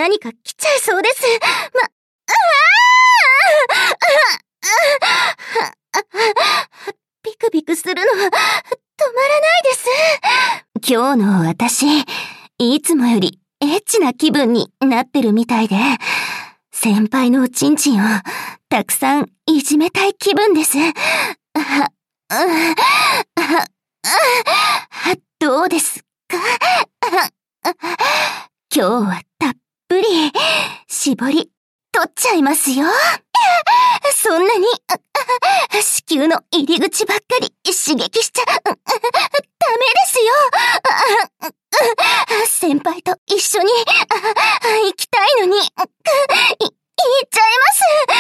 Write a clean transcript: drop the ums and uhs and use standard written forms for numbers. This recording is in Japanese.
何か来ちゃいそうです。ビクビクするのは止まらないです。今日の私、いつもよりエッチな気分になってるみたいで、先輩のおちんちんをたくさんいじめたい気分です。どうですか？今日はたっぷり絞り取っちゃいますよ。そんなに子宮の入り口ばっかり刺激しちゃダメですよ。先輩と一緒に行きたいのに言っちゃいます。